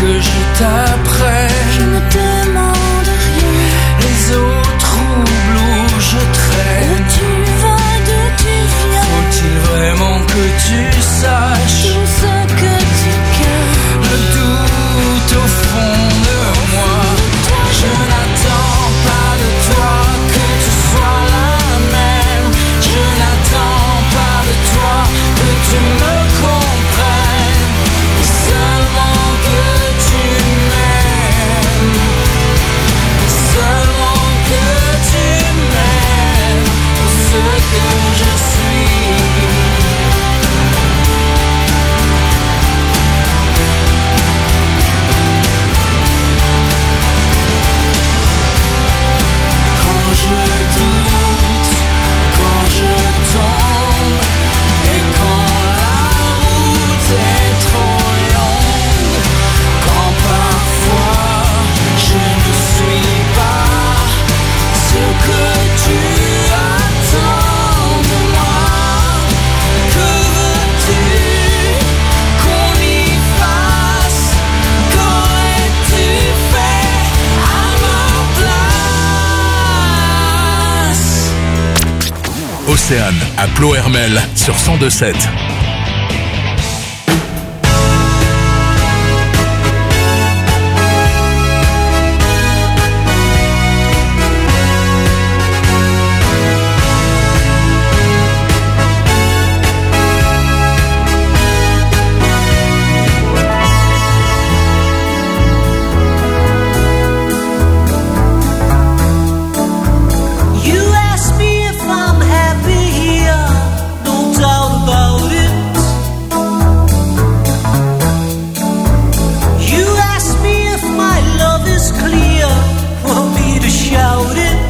que je t'apprenne. Je ne demande rien. Les eaux troubles où je traîne. Où tu vas, d'où tu viens. Faut-il vraiment que tu saches tout ce que tu caches? Le doute au fond de moi. Je n'attends pas de toi que tu sois la même. Je n'attends pas de toi que tu me comprennes. Seulement que tu m'aimes. Seulement que tu m'aimes pour ce que je suis. Quand je doute, quand je tombe, et quand la route est trop longue, quand parfois je ne suis pas ce que tu attends de moi. Que veux-tu qu'on y fasse? Qu'aurais-tu fait à ma place? Océane à Plohermel sur 102.7. You ask me if I'm happy here, no doubt about it. You ask me if my love is clear, want me to shout it.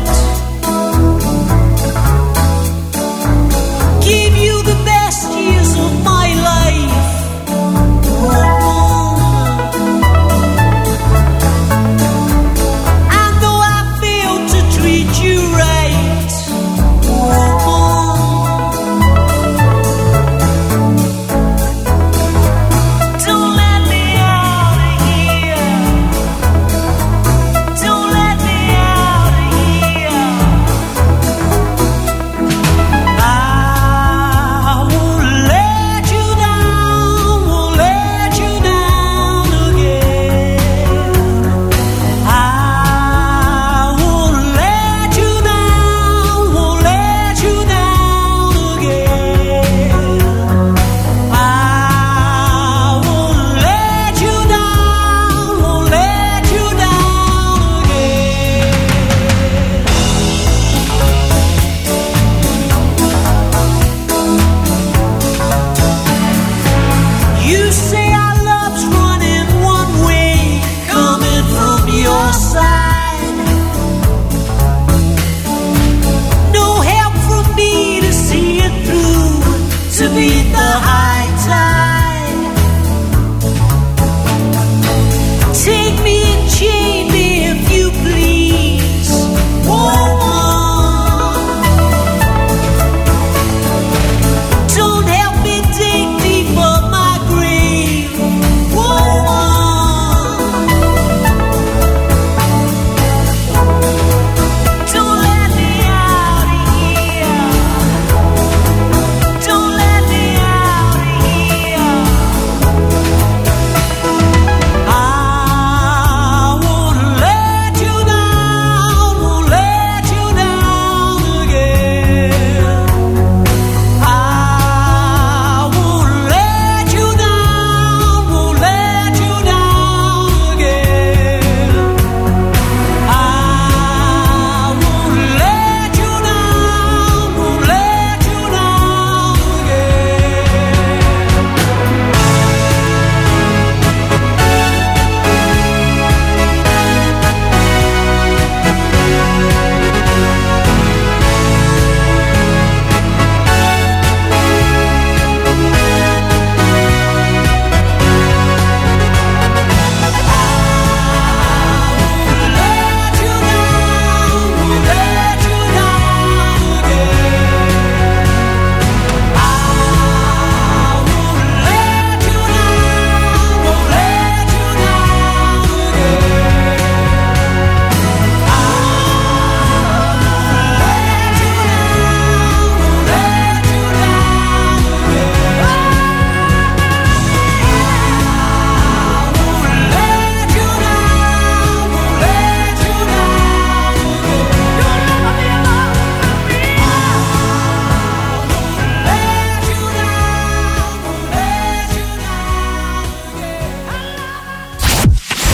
Give you the best years of my life. And though I failed to treat you right, don't let me out of here. Don't let me out of here. I won't let you down, won't let you down again. I won't let you down, won't let you down again. I won't let you down, won't let you down again. You say our love's running one way, coming from your side. No help from me to see it through, to beat the high tide. Take me and chain me if you please. Don't help me dig deeper my grave. Don't let me out of here. Don't let me out of here.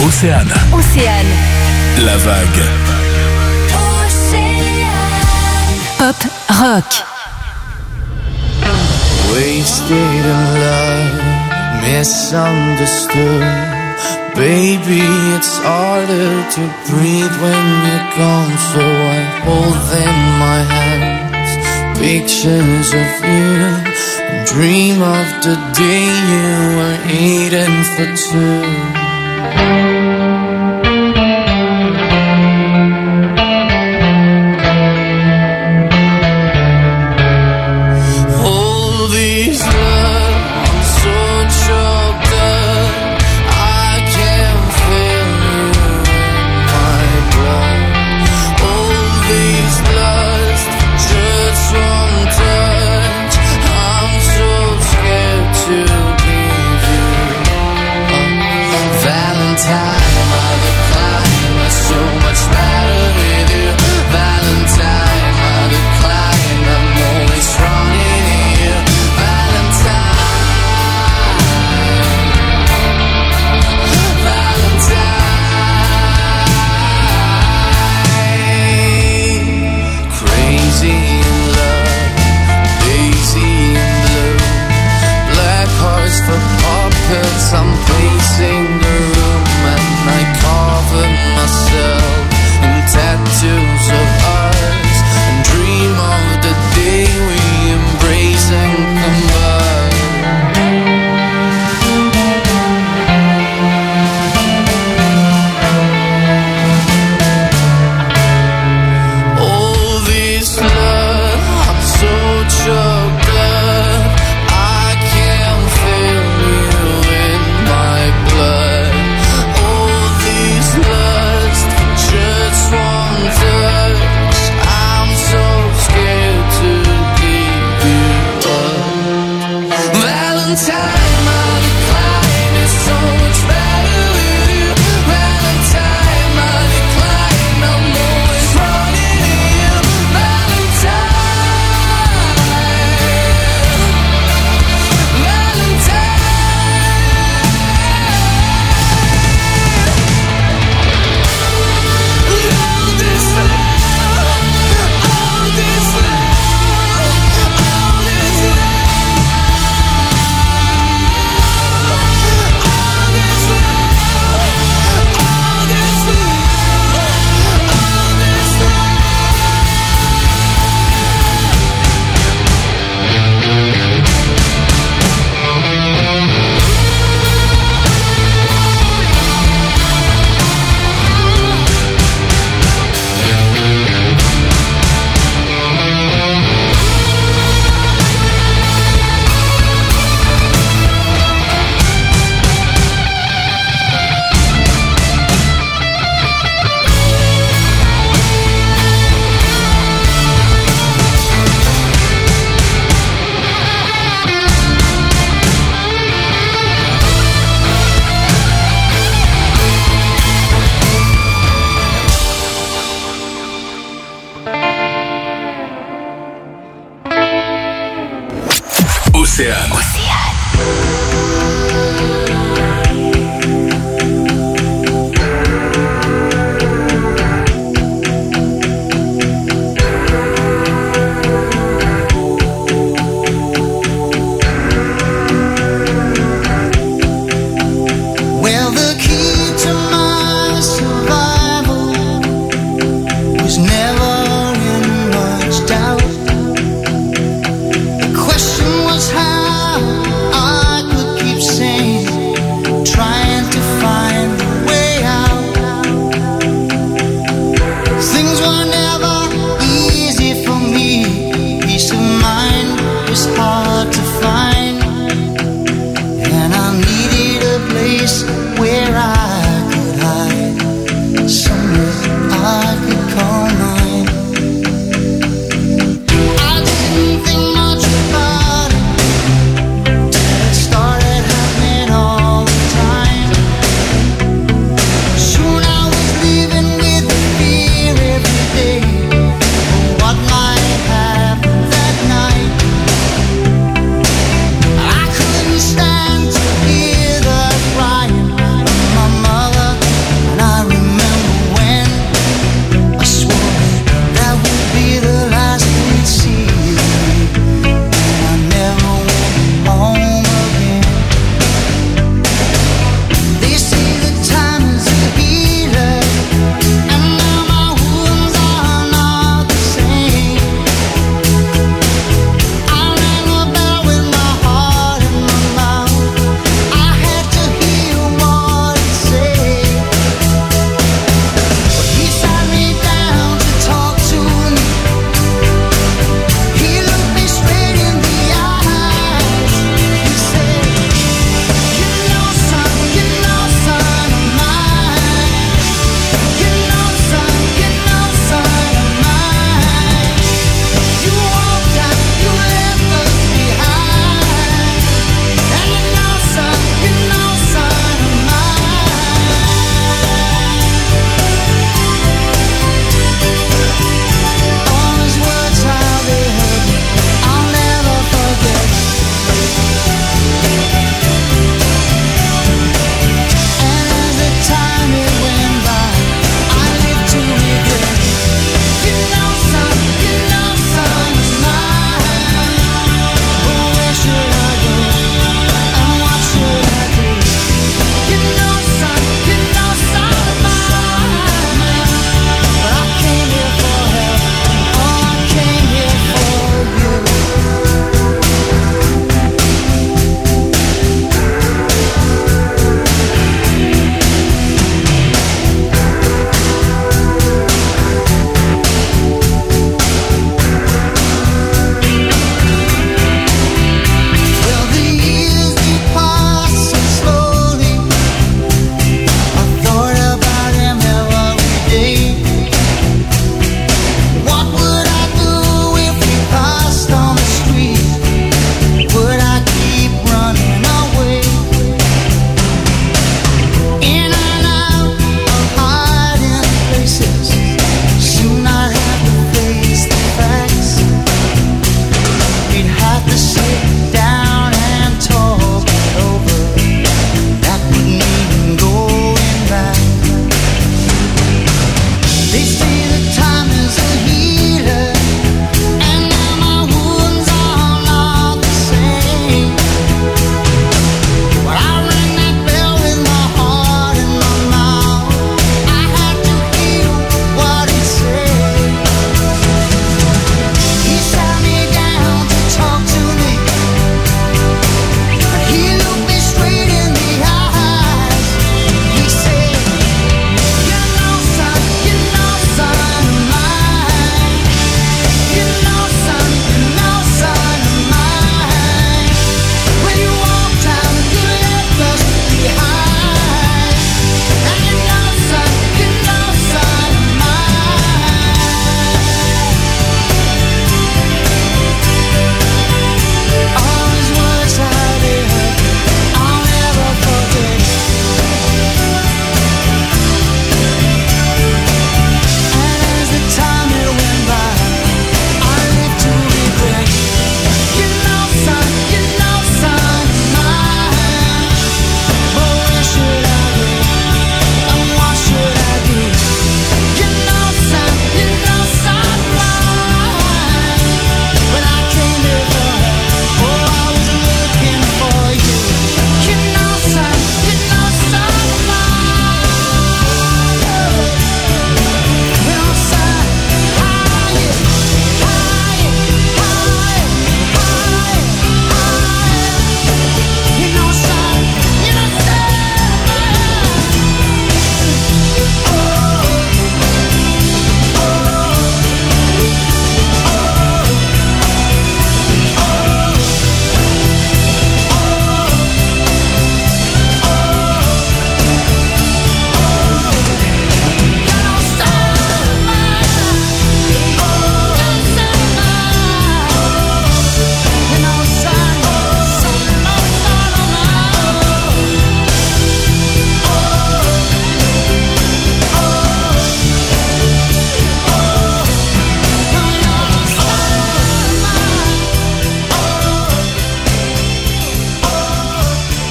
Océane. Océane. La vague. Pop rock. Wasted in love, misunderstood. Baby, it's harder to breathe when you're gone, so I hold in my hands pictures of you and dream of the day you were eating for two. Océane. Stand to hear the crying.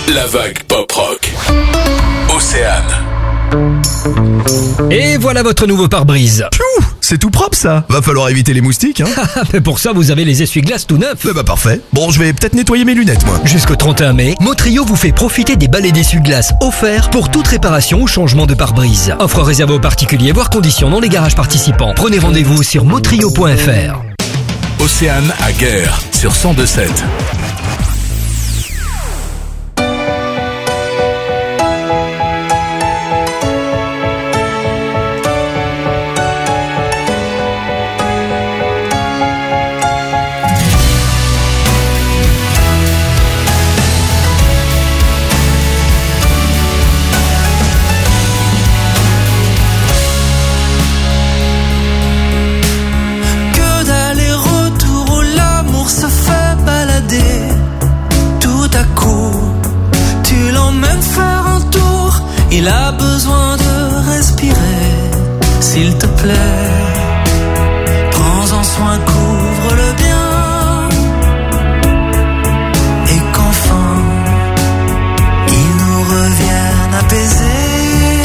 La vague pop rock. Océane. Et voilà votre nouveau pare-brise. Piou, c'est tout propre ça. Va falloir éviter les moustiques, hein. Mais pour ça, vous avez les essuie-glaces tout neufs. Bah parfait. Bon, je vais peut-être nettoyer mes lunettes, moi. Jusqu'au 31 mai, Motrio vous fait profiter des balais d'essuie-glaces offerts pour toute réparation ou changement de pare-brise. Offre réservée aux particuliers, voire conditions dans les garages participants. Prenez rendez-vous sur motrio.fr. Océane à Guerre sur 102.7. Il a besoin de respirer, s'il te plaît. Prends-en soin, couvre-le bien. Et qu'enfin, il nous revienne apaisé.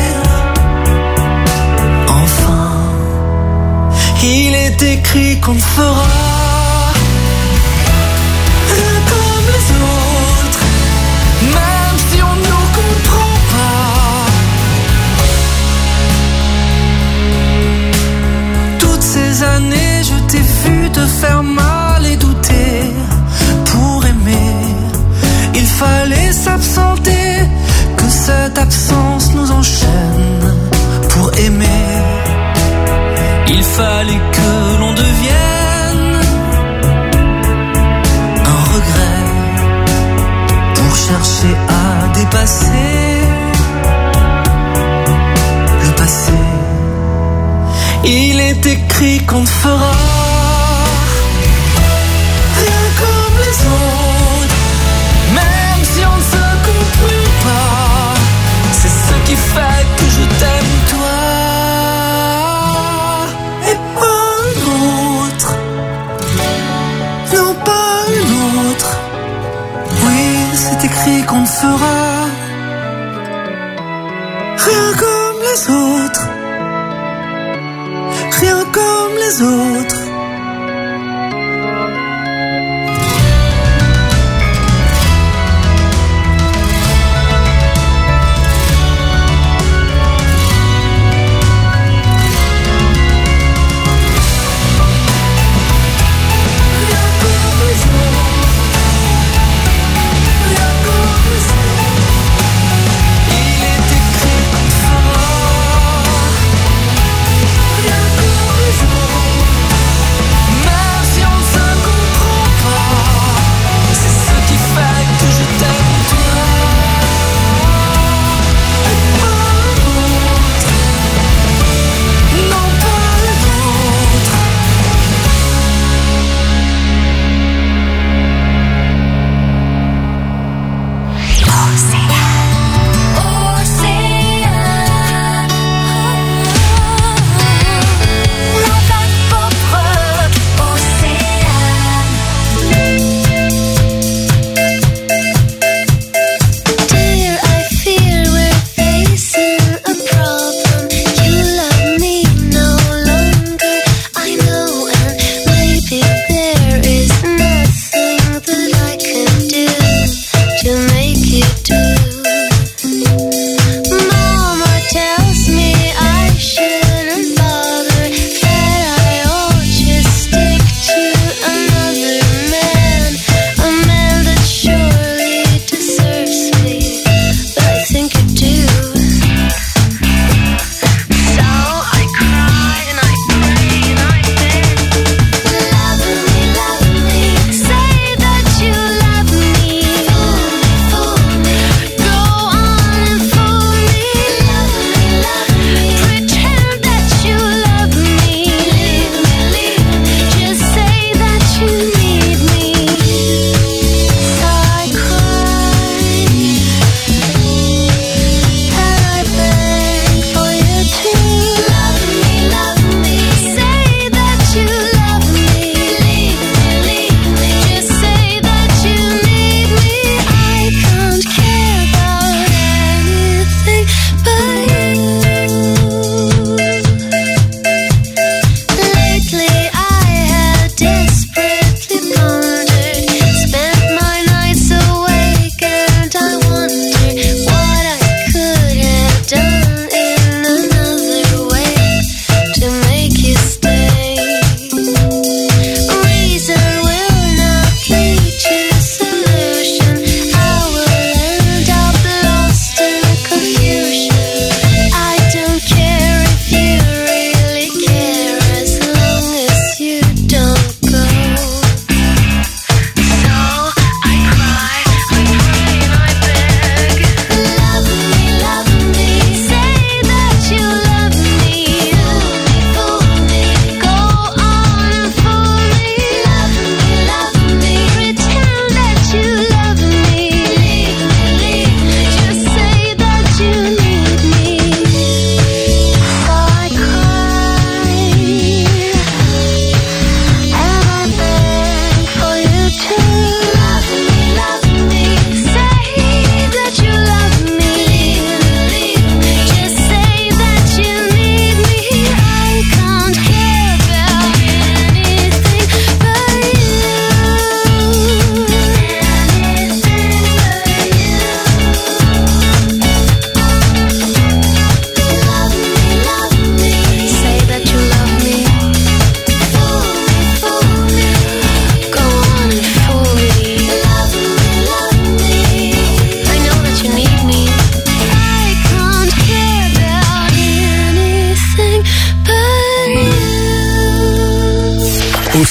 Enfin, il est écrit qu'on fera comme les autres, même si on nous comprend. Ces années, je t'ai vu te faire mal et douter. Pour aimer, il fallait s'absenter, que cette absence nous enchaîne. Pour aimer, il fallait que l'on devienne un regret pour chercher à dépasser le passé. Il est écrit qu'on ne fera rien comme les autres, même si on ne se comprend pas. C'est ce qui fait que je t'aime toi et pas un autre. Non, pas un autre. Oui, c'est écrit qu'on ne fera rien comme les autres. Rien comme les autres.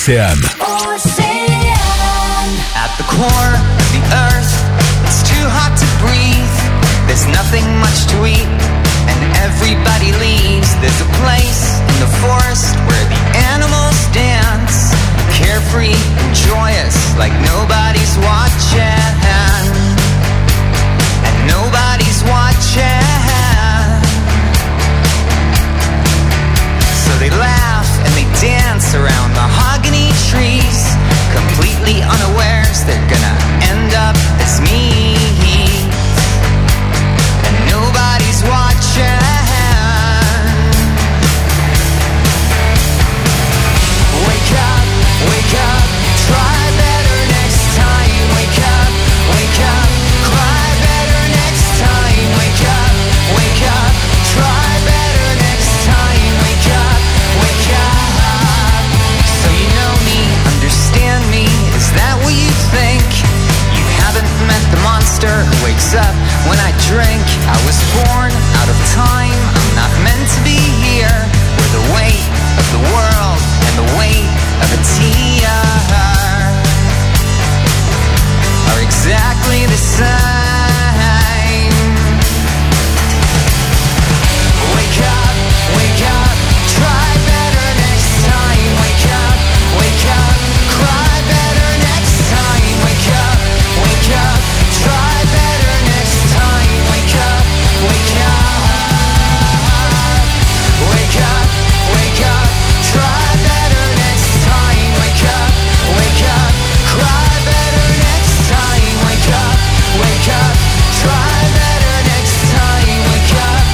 Océane. At the core of the earth, it's too hot to breathe. There's nothing much to eat, and everybody leaves. There's a place in the forest where the animals dance, carefree and joyous, like nobody's watching. And nobody's watching. So they laugh and they dance around mahogany trees, completely unawares they're gonna end up as me. And nobody's watching. Wake up, wake up, try better next time. Wake up, cry better next time. Wake up, try better next time. Wake up, so you know me, understand me, is that what you think? You haven't met the monster who wakes up when I drink. I was born out of time, I'm not meant to be here, where the weight of the world and the weight of a tear are exactly the same. Wake up, try better next time. Wake up, cry better next time. Wake up, try better next time. Wake up, try better next time. Wake up, cry better next time. Wake up, try better next time. Wake up.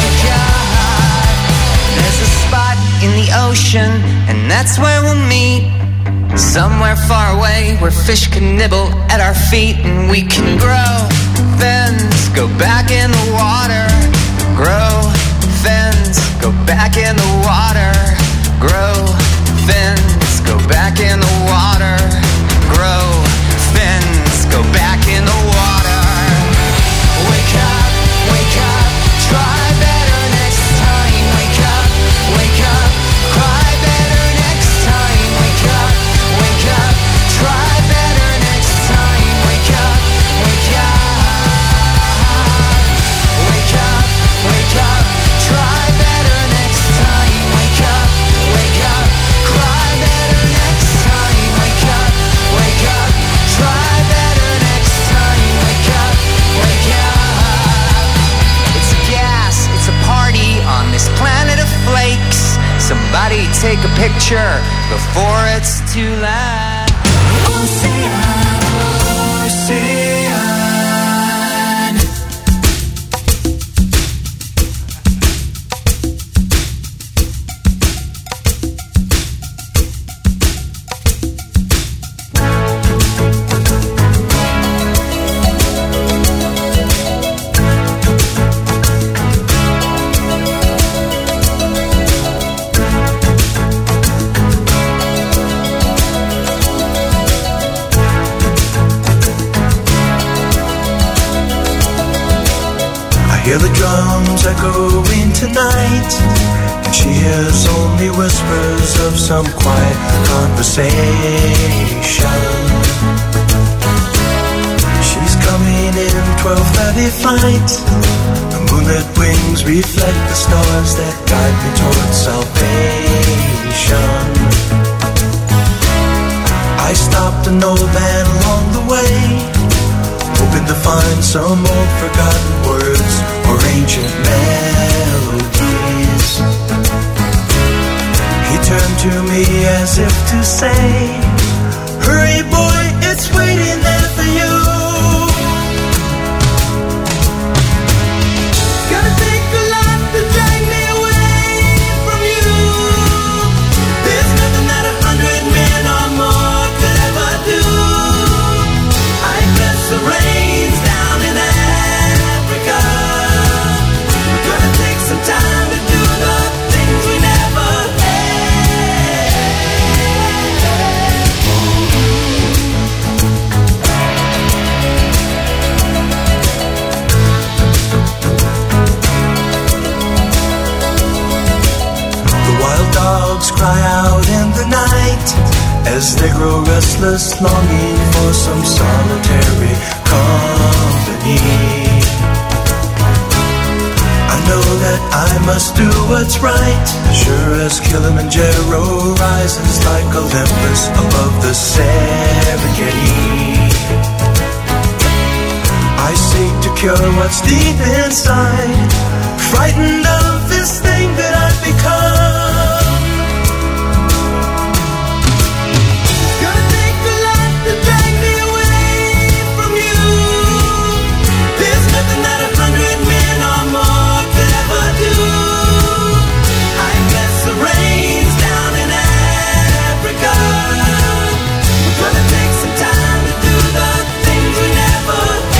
There's a spot in the ocean, and that's where we'll meet. Somewhere far away where fish can nibble at our feet, and we can grow fins, go back in the water. Grow fins, go back in the water. Grow fins, go back in the water. Grow fins, go back in the water. Wake up, try better next time. Wake up, cry better next time. Wake up, try better next time. Wake up, try better next time. Wake up, cry better next time. Wake up, try better next time. Wake up. It's a gas, it's a party on this planet of flakes. Somebody take a picture before it's too late. Ocean. Hear the drums echoing tonight, and she hears only whispers of some quiet conversation. She's coming in 12:30 flight. The moonlit wings reflect the stars that guide me towards salvation. I stopped an old man along the way, hoping to find some old forgotten words or ancient melodies. He turned to me as if to say, hurry boy, it's waiting there for you. Gonna take a lot to drag me away from you. There's nothing that 100 men or more could ever do. I bless the rains down in Africa. We're gonna take some time to do the things we never had. as they grow restless, longing for some solitary company. I know that I must do what's right, sure as Kilimanjaro rises like Olympus above the Serengeti. I seek to cure what's deep inside, frightened of this thing that I've become. Gonna take a lot to drag me away from you. There's nothing that 100 men or more could ever do. I guess the rain's down in Africa. We're gonna take some time to do the things we never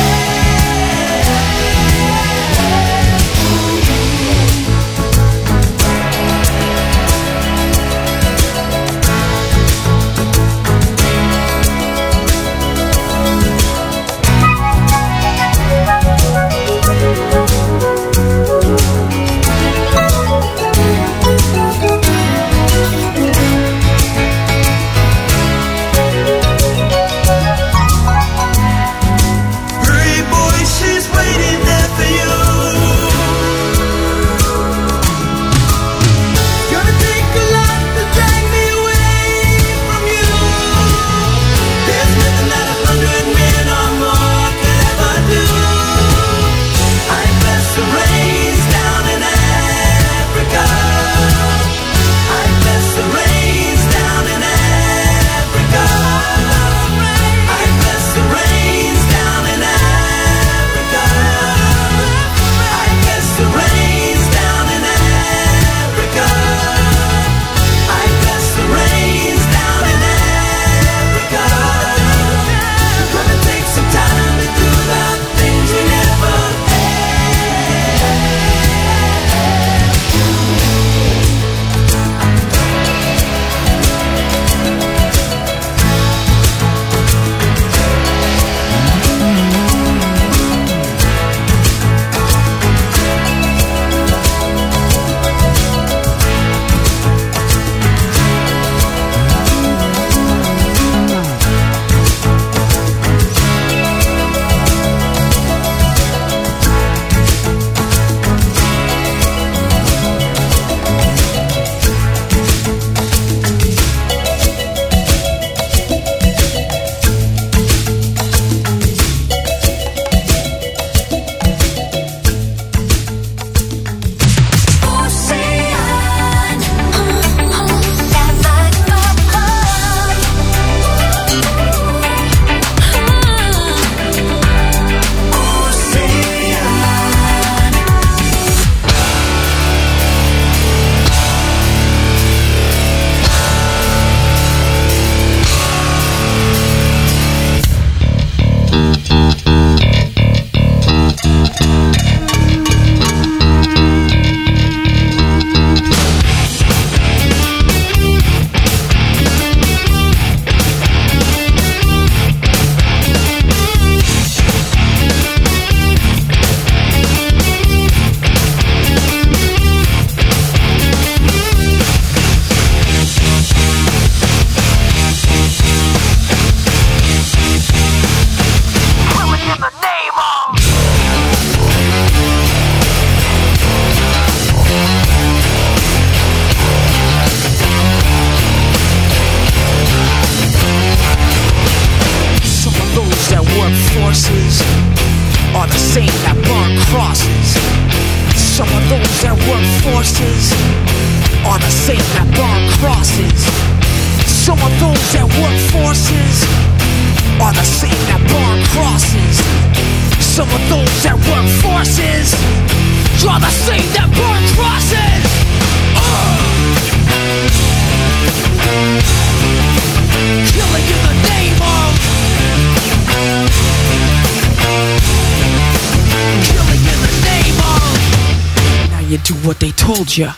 ya.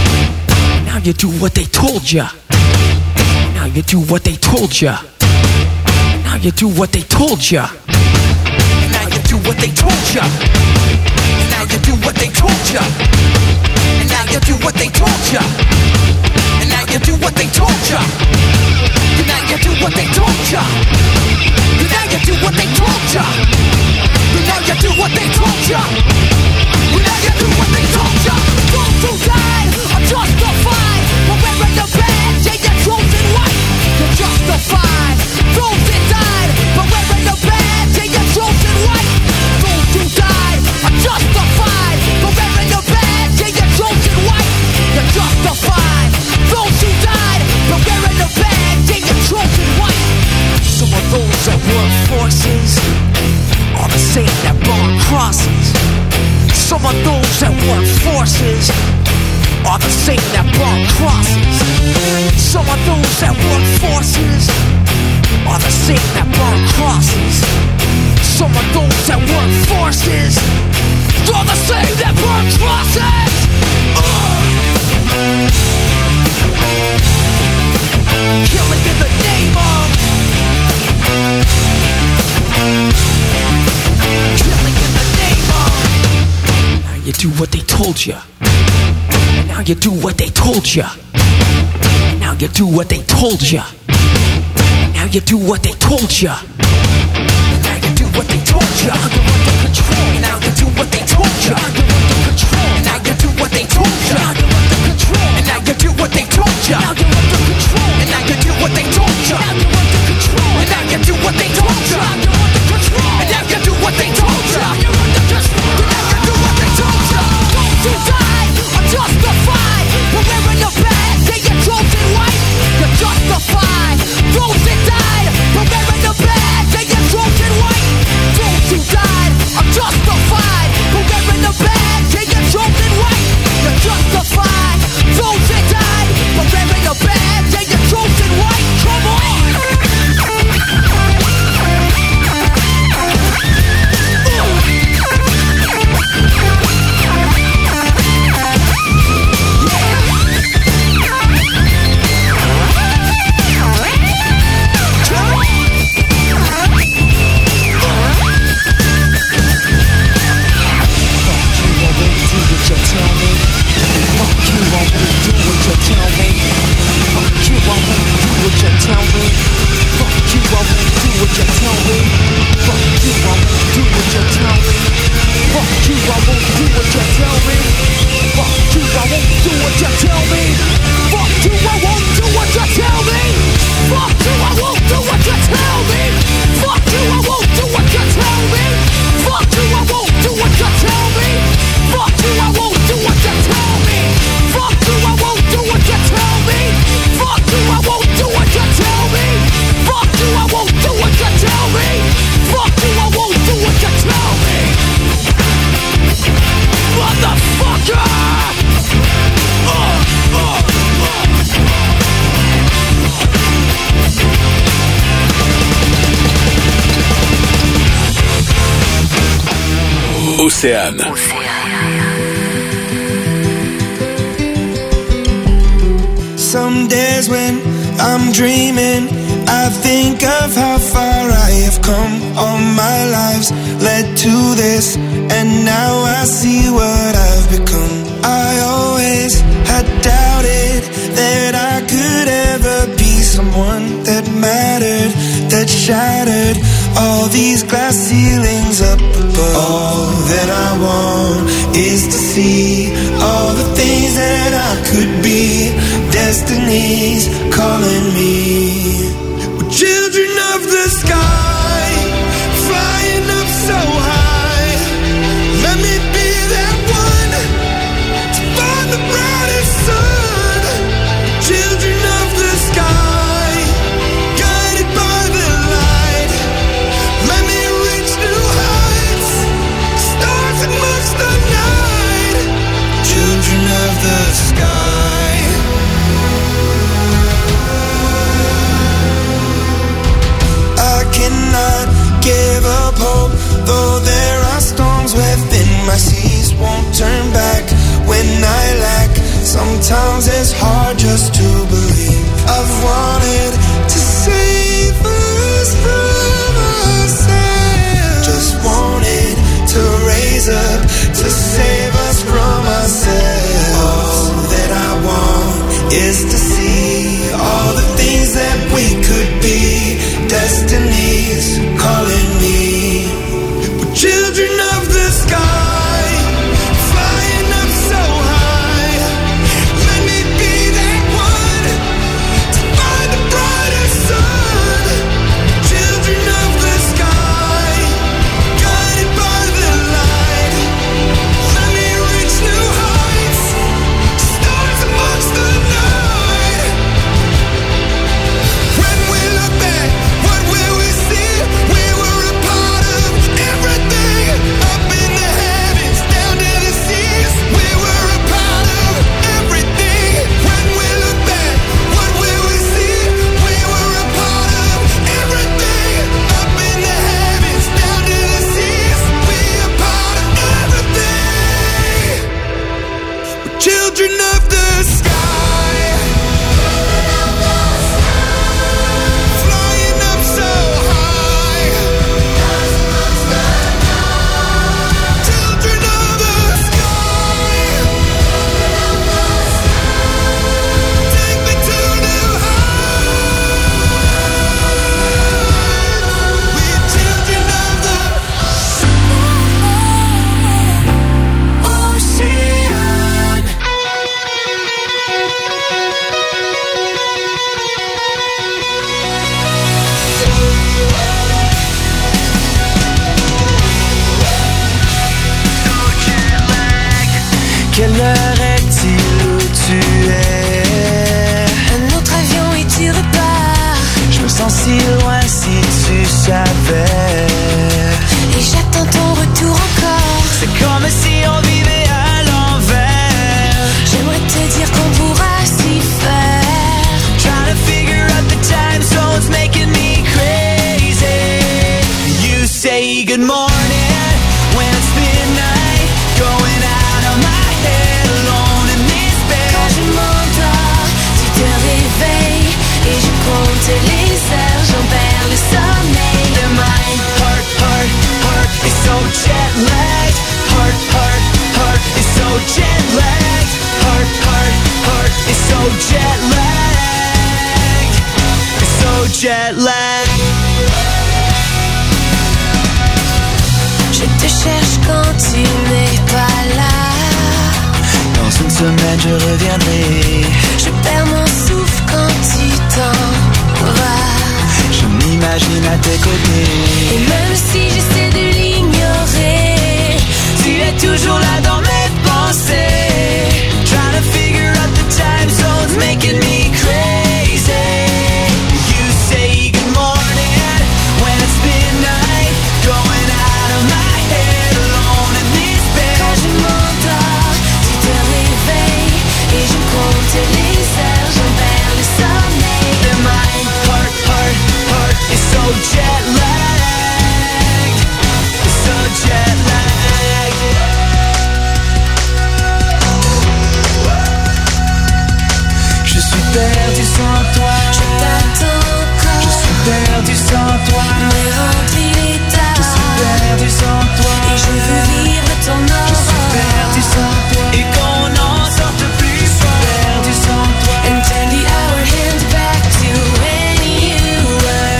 Now you do what they told ya. Now you do what they told ya. Now you do what they told ya. Now you do what they told ya. Now you do what they told ya. And now you do what they told ya. And now you do what they told ya. And now you do what they told ya. And now you do what they told ya. And now you do what they told ya. And now you do what they told ya. Those who died are justified for wearing the badge and your chosen white. You're justified. Those that died for wearing the badge and your chosen white. Those who died are justified for wearing the badge and your chosen white. You're justified. Those who died for wearing the badge and your chosen white. Some of those that work forces are the same that burn crosses. Some of those that work forces are the same that burn crosses. Some of those that work forces are the same that burn crosses. Some of those that work forces are the same that burn crosses. Killing in the name of. Killing in the name of. Now you do what they told ya. And now you do what they told ya. And now you do what they told ya. And now you do what they told ya. And now you do what they told ya. You're under control. And now you do what they told ya. You're under control. And now you do what they told ya. You're under control. And now you do what they told ya. Now you're under control. And now you do what they told ya. Now you're under control. And now you do what they told ya. You're under control. And now you do what they told ya. You're under control. And now you do what they told ya. Those who died are justified for wearing the badge and your chosen white. You're justified. Those that died for wearing the badge and your chosen white. Those who died are justified for wearing the badge and your chosen white. You're justified. Those that died for wearing the badge and your chosen white. Come on. Océane. Some days when I'm dreaming, I think of how far I have come. All my lives led to this, and now I see what I've become. I always had doubted that I could ever be someone that mattered, that shattered all these glass ceilings up above. All that I want is to see all the things that I could be. Destiny's calling me. We're children of the sky, flying up so high. Let me be that one to find the brightest sun. Children of the sky, guided by the light. Let me reach new heights, stars amongst the night. Children of the sky. I cannot give up hope, though there are storms within my seas. Won't turn back when I lack. Sometimes it's hard just to believe. I've wanted to save us from ourselves. Just wanted to raise up to save us from ourselves. All that I want is to see semblerait-il où tu es? Un autre avion et tu repars. Je me sens si loin si tu savais. Et j'attends ton retour encore. C'est comme si on vivait à l'envers. J'aimerais te dire qu'on pourra s'y faire. Trying to figure out the time zones making me crazy. You say good morning when it's midnight. Going out of my head alone in this bed. Quand je m'endors, tu te réveilles. Et je compte les heures, j'en perds le sommeil. The mind, heart, heart, heart is so jet lagged. Heart, heart, heart is so jet lagged. Heart, heart, heart is so jet lagged. It's so jet lagged. Je te cherche quand tu n'es pas là. Dans une semaine je reviendrai. Je perds mon souffle quand tu t'en vas. Je m'imagine à tes côtés. Et même si j'essaie de l'ignorer, tu es toujours là dans mes pensées. Trying to figure out the time zones making me crazy. You say good morning when it's midnight. Going out of my head alone in this bed. quand je m'endors, tu te réveilles. Et je compte les heures, j'en perds le sommeil. The mind, heart, heart, heart is so jet lagged. It's so jet lagged. Je suis perdu sans toi. Je t'attends encore. Je suis perdu sans toi. Mais rempli l'état. Je suis perdu sans toi. Et je veux vivre ton Je suis perdu aurore. sans toi. Et qu'on n'en sorte plus. Je suis perdu sans toi. And turn the hour hand back to when you were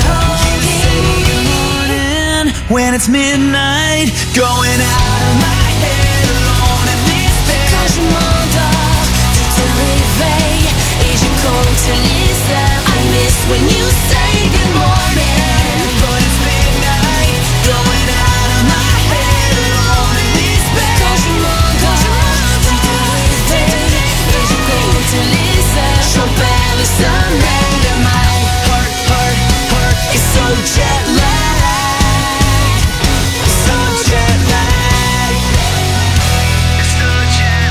holding. When it's midnight, going out of my head alone in this bed. Quand je m'endors, tu te réveilles. Et je compte les heures. I miss when you say good morning. But it's midnight, going out of my head alone in this bed. Quand je m'endors, tu te réveilles. Et je compte les heures. J'en perds le sommeil. The mind, heart, heart, heart is so jet lagged. So jet lagged. So jet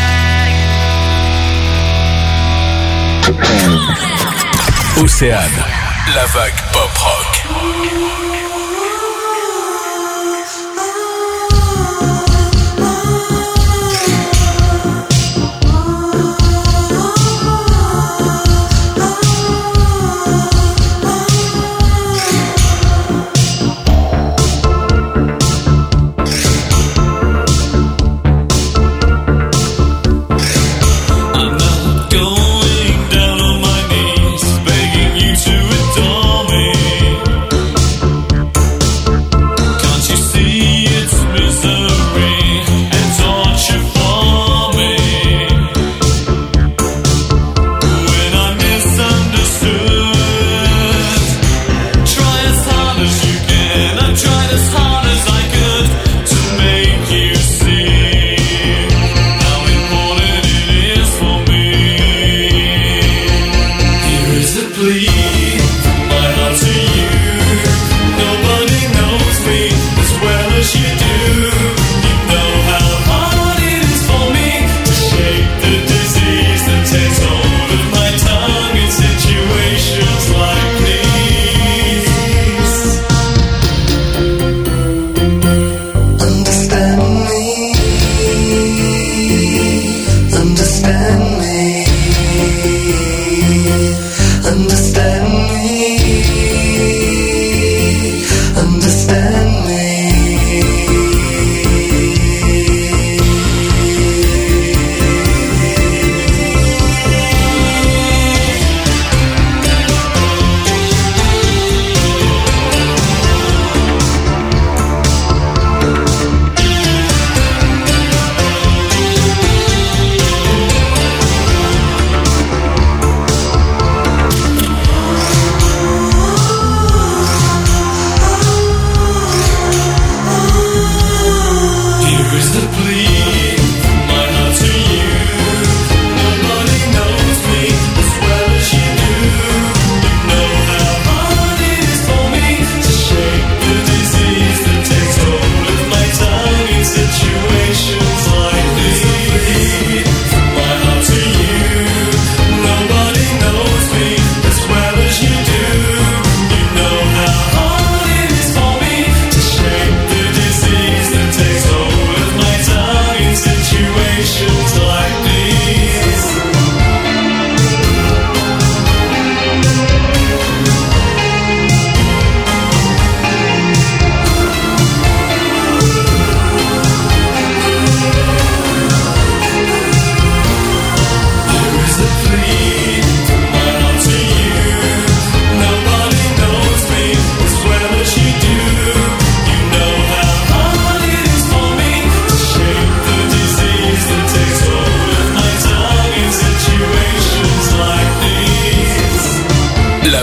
lagged. Océane, la vague pop rock. I'm not going down on my knees, begging you to adore me.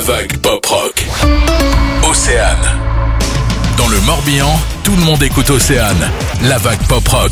vague pop rock. Océane. Dans le Morbihan, tout le monde écoute Océane. La vague pop rock.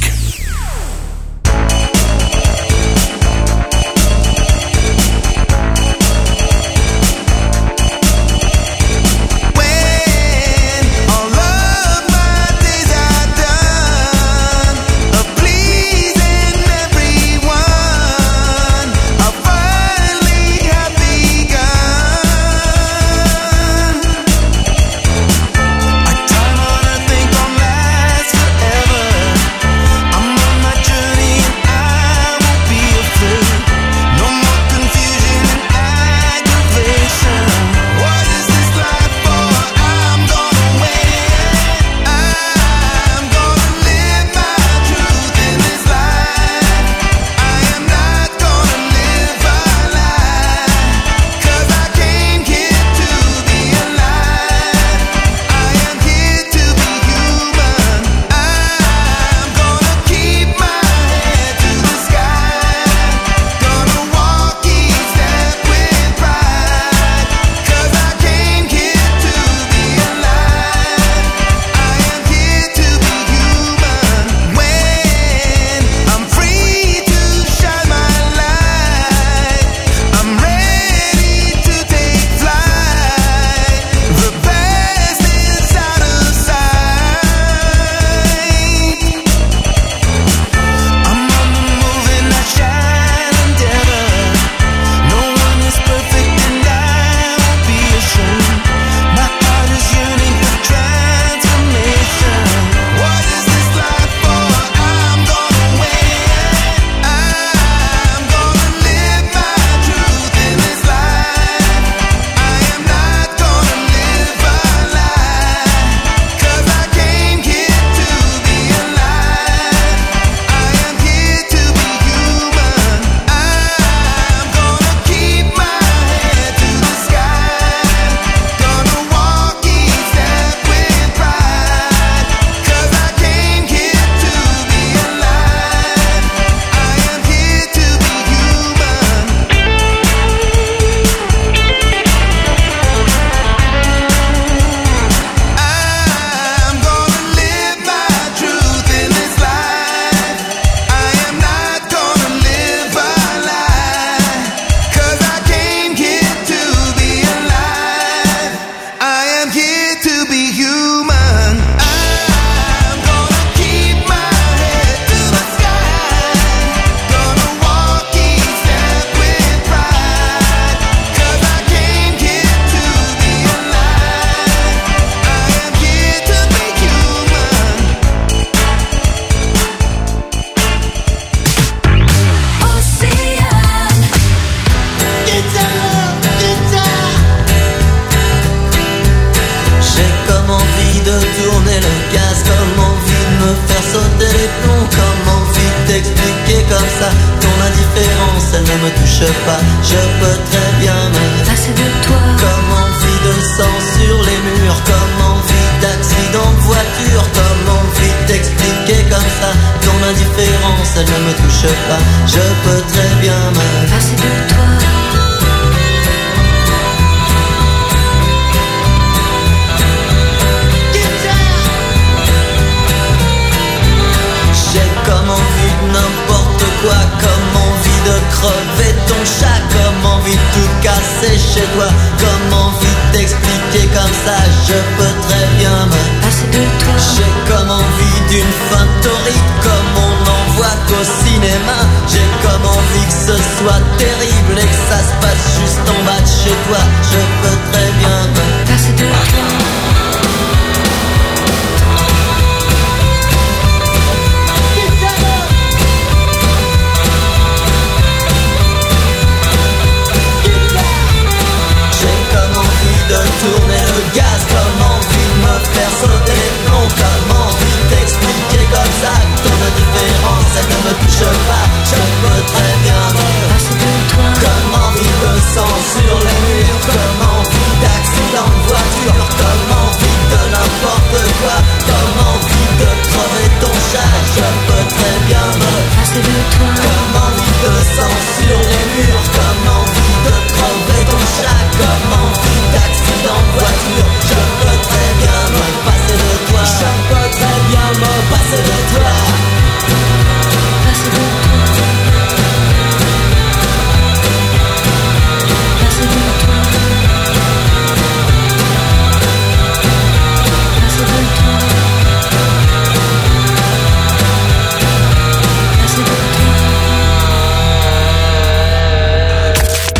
Comme envie de crever ton chat, comme envie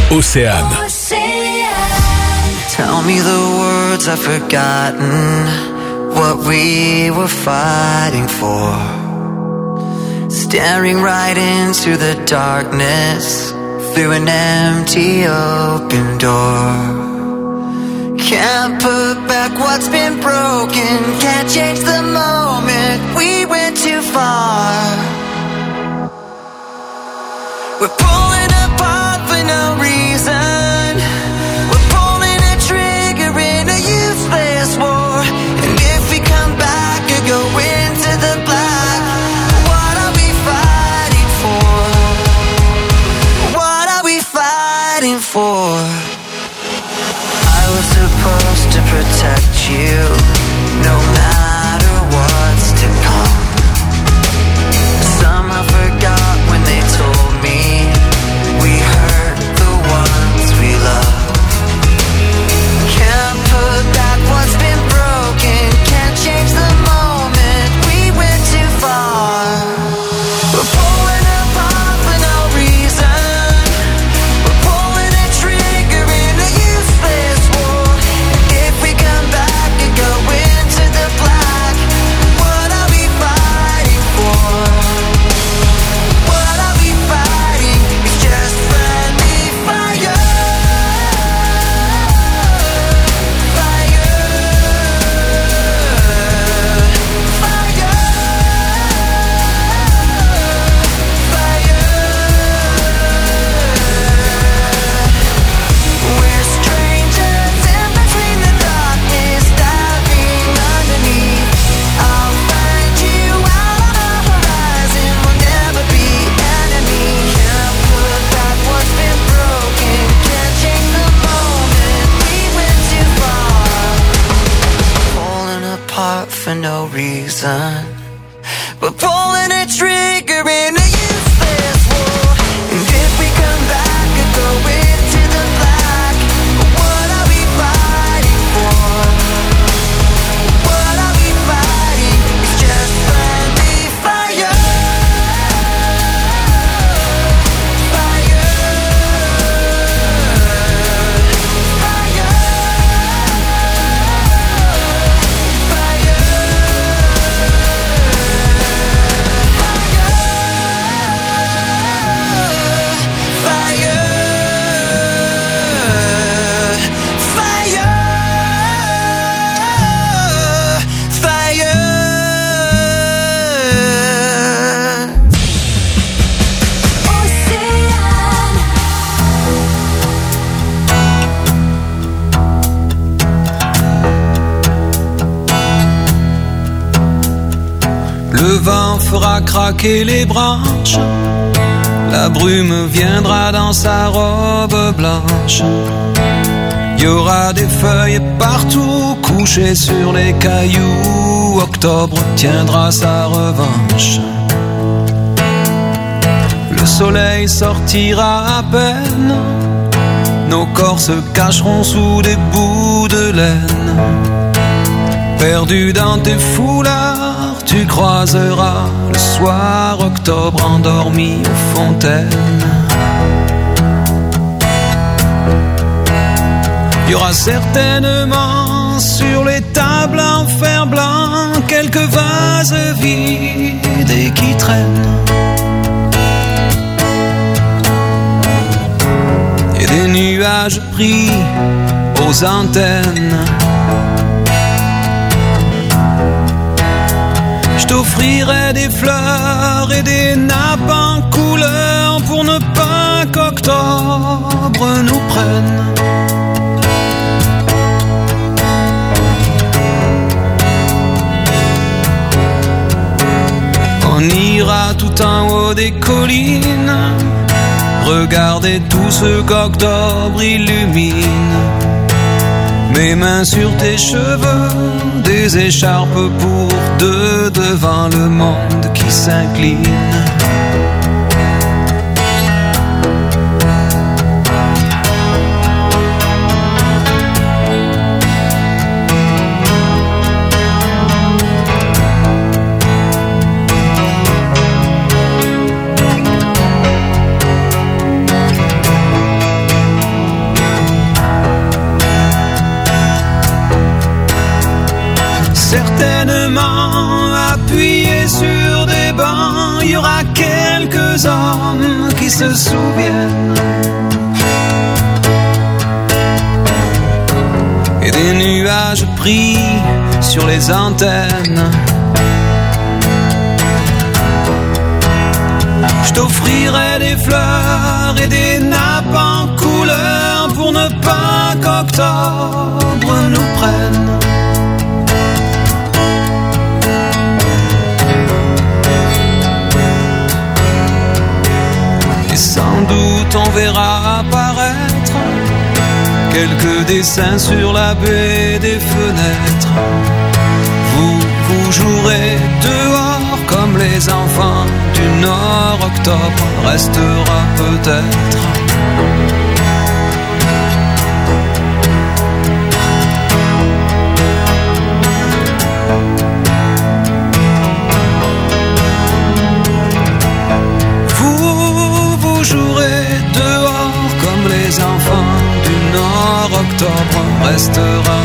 Océane. Tell me the words I've forgotten, what we were fighting for. Staring right into the darkness, through an empty open door. Can't put back what's been broken, can't change the moment we went too far. We're pulling apart for no reason. We're pulling a trigger in a useless war. And if we come back or go into the black, what are we fighting for? What are we fighting for? I was supposed to protect you, no matter what's to come. Somehow forgot when they told me we hurt the ones we love. Can't put back what's been broken, can't change the moment we went too far. We're pulling apart for no reason. We're pulling a trigger in a useless war. And if we come back and go into the black, what are we fighting for? What are we fighting? It's just friendly fire. We're strangers in between the darkness, diving underneath. I'll find you out on the horizon, we'll never be enemies. Can't put back what's been broken, can't change the moment we went too far. Falling apart for no reason. We're pulling a trigger in a useless war. And if we come back and go into the black, what are we fighting for? What are we fighting? It's just friendly fire. Fire. Fire. Le vent fera craquer les branches, la brume viendra dans sa robe blanche. Il y aura des feuilles partout couchées sur les cailloux. Octobre tiendra sa revanche. Le soleil sortira à peine, nos corps se cacheront sous des bouts de laine. Perdu dans tes foulards, tu croiseras le soir octobre endormi aux fontaines. Il y aura certainement sur les tables en fer blanc quelques vases vides et qui traînent. Et des nuages pris aux antennes. Je t'offrirai des fleurs et des nappes en couleur pour ne pas qu'octobre nous prenne. On ira tout en haut des collines, regarder tout ce qu'octobre illumine. Mes mains sur tes cheveux, des écharpes pour deux devant le monde qui s'incline. simplement appuyé sur des bancs, il y aura quelques hommes qui se souviennent. Et des nuages pris sur les antennes. Je t'offrirai des fleurs et des nappes en couleur pour ne pas qu'octobre nous prenne. Et sans doute on verra apparaître quelques dessins sur la baie des fenêtres. Vous jouerez dehors comme les enfants du Nord. Octobre restera peut-être. Vous jouerez dehors comme les enfants du Nord. Octobre restera